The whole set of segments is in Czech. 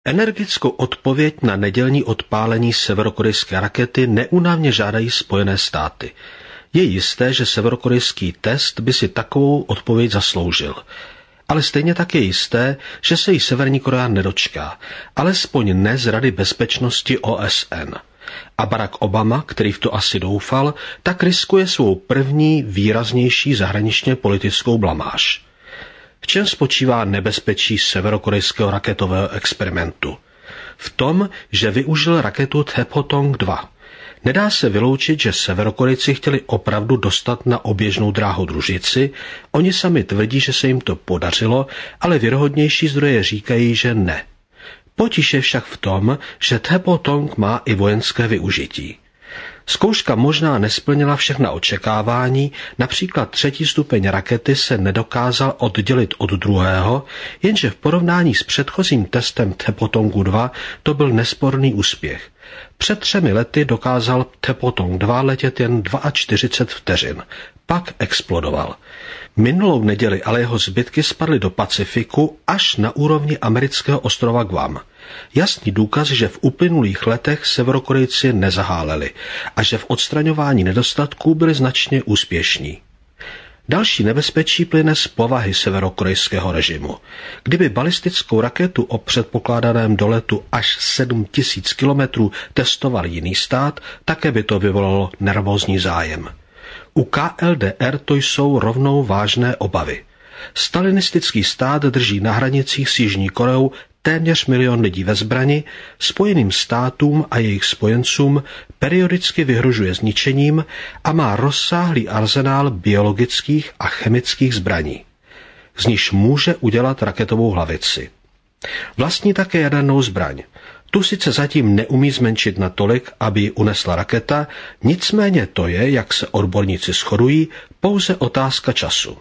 Energickou odpověď na nedělní odpálení severokorejské rakety neúnavně žádají Spojené státy. Je jisté, že severokorejský test by si takovou odpověď zasloužil. Ale stejně tak je jisté, že se jí Severní Korea nedočká, alespoň ne z Rady bezpečnosti OSN. A Barack Obama, který v to asi doufal, tak riskuje svou první výraznější zahraničně politickou blamáž. V čem spočívá nebezpečí severokorejského raketového experimentu? V tom, že využil raketu Taepotong-2. Nedá se vyloučit, že Severokorejci chtěli opravdu dostat na oběžnou dráhu družici, oni sami tvrdí, že se jim to podařilo, ale věrohodnější zdroje říkají, že ne. Potíž je však v tom, že Taepotong má i vojenské využití. Zkouška možná nesplnila všechna očekávání, například 3. stupeň rakety se nedokázal oddělit od druhého, jenže v porovnání s předchozím testem Taepotongu-2 to byl nesporný úspěch. Před 3 lety dokázal Taepotong-2 letět jen 42 vteřin, pak explodoval. Minulou neděli ale jeho zbytky spadly do Pacifiku až na úrovni amerického ostrova Guam. Jasný důkaz, že v uplynulých letech Severokorejci nezaháleli a že v odstraňování nedostatků byli značně úspěšní. Další nebezpečí plyne z povahy severokorejského režimu. Kdyby balistickou raketu o předpokládaném doletu až 7000 kilometrů testoval jiný stát, také by to vyvolalo nervózní zájem. U KLDR to jsou rovnou vážné obavy. Stalinistický stát drží na hranicích s Jižní Koreou téměř 1 000 000 lidí ve zbrani, Spojeným státům a jejich spojencům periodicky vyhrožuje zničením a má rozsáhlý arzenál biologických a chemických zbraní. Z níž může udělat raketovou hlavici. Vlastní také jadernou zbraň. Tu sice zatím neumí zmenšit natolik, aby ji unesla raketa, nicméně to je, jak se odborníci shodují, pouze otázka času.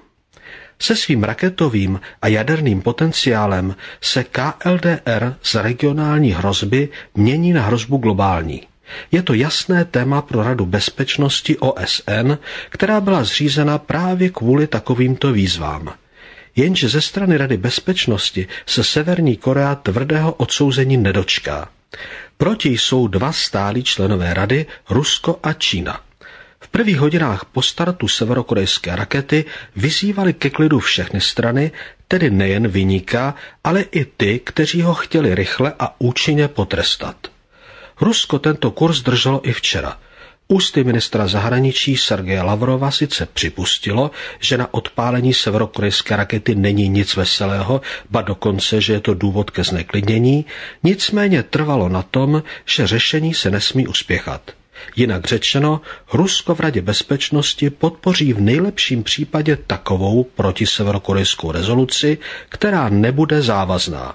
Se svým raketovým a jaderným potenciálem se KLDR z regionální hrozby mění na hrozbu globální. Je to jasné téma pro Radu bezpečnosti OSN, která byla zřízena právě kvůli takovýmto výzvám. Jenže ze strany Rady bezpečnosti se Severní Korea tvrdého odsouzení nedočká. Proti jsou 2 stálí členové rady, Rusko a Čína. V prvních hodinách po startu severokorejské rakety vyzývali ke klidu všechny strany, tedy nejen viníka, ale i ty, kteří ho chtěli rychle a účinně potrestat. Rusko tento kurz drželo i včera. Ústy ministra zahraničí Sergeje Lavrova sice připustilo, že na odpálení severokorejské rakety není nic veselého, ba dokonce, že je to důvod ke zneklidnění, nicméně trvalo na tom, že řešení se nesmí uspěchat. Jinak řečeno, Rusko v Radě bezpečnosti podpoří v nejlepším případě takovou protiseverokorejskou rezoluci, která nebude závazná.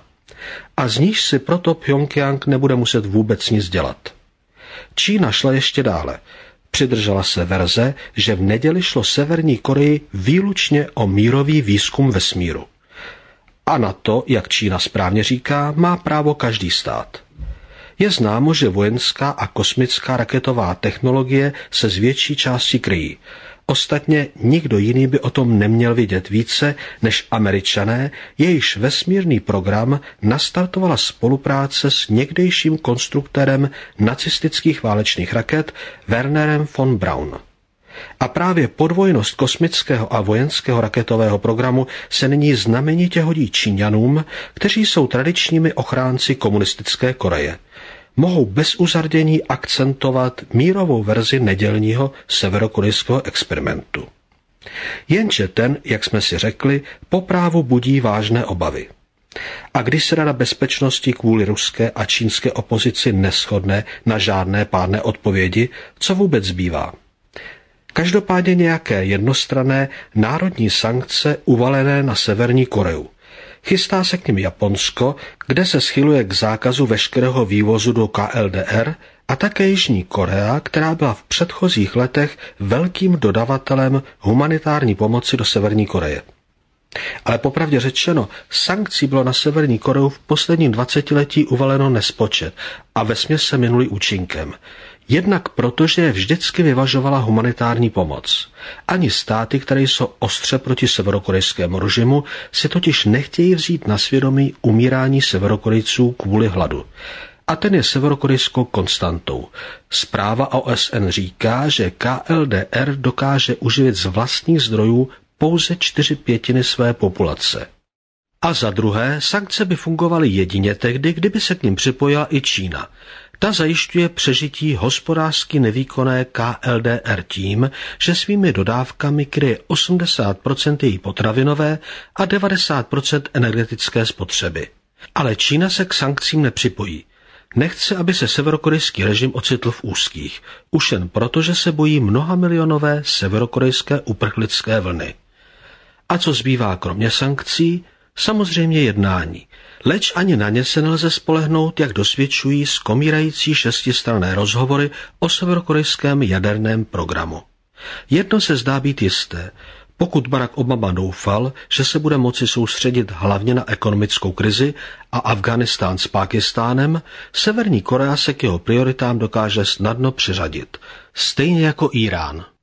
A z níž si proto Pchjongjang nebude muset vůbec nic dělat. Čína šla ještě dále. Přidržela se verze, že v neděli šlo Severní Koreji výlučně o mírový výzkum vesmíru. A na to, jak Čína správně říká, má právo každý stát. Je známo, že vojenská a kosmická raketová technologie se z větší části kryjí. Ostatně nikdo jiný by o tom neměl vědět více než Američané, jejichž vesmírný program nastartovala spolupráce s někdejším konstruktérem nacistických válečných raket Wernerem von Braun. A právě podvojnost kosmického a vojenského raketového programu se nyní znamenitě hodí Číňanům, kteří jsou tradičními ochránci komunistické Koreje. Mohou bez uzardění akcentovat mírovou verzi nedělního severokorejského experimentu. Jenže ten, jak jsme si řekli, po právu budí vážné obavy. A když se Rada bezpečnosti kvůli ruské a čínské opozici neshodne na žádné pádné odpovědi, co vůbec zbývá? Každopádně nějaké jednostranné národní sankce uvalené na Severní Koreu. Chystá se k nim Japonsko, kde se schyluje k zákazu veškerého vývozu do KLDR, a také Jižní Korea, která byla v předchozích letech velkým dodavatelem humanitární pomoci do Severní Koreje. Ale popravdě řečeno, sankcí bylo na Severní Koreu v posledním 20letí uvaleno nespočet a vesměs se minuli účinkem. Jednak protože vždycky vyvažovala humanitární pomoc. Ani státy, které jsou ostře proti severokorejskému režimu, si totiž nechtějí vzít na svědomí umírání Severokorejců kvůli hladu. A ten je severokorejskou konstantou. Zpráva OSN říká, že KLDR dokáže uživit z vlastních zdrojů pouze 4/5 své populace. A za druhé, sankce by fungovaly jedině tehdy, kdyby se k nim připojila i Čína. Ta zajišťuje přežití hospodářsky nevýkonné KLDR tím, že svými dodávkami kryje 80% její potravinové a 90% energetické spotřeby. Ale Čína se k sankcím nepřipojí. Nechce, aby se severokorejský režim ocitl v úzkých, už jen proto, že se bojí mnohamilionové severokorejské uprchlické vlny. A co zbývá kromě sankcí? Samozřejmě jednání. Leč ani na ně se nelze spolehnout, jak dosvědčují skomírající 6stranné rozhovory o severokorejském jaderném programu. Jedno se zdá být jisté. Pokud Barack Obama doufal, že se bude moci soustředit hlavně na ekonomickou krizi a Afghánistán s Pákistánem, Severní Korea se k jeho prioritám dokáže snadno přiřadit. Stejně jako Irán.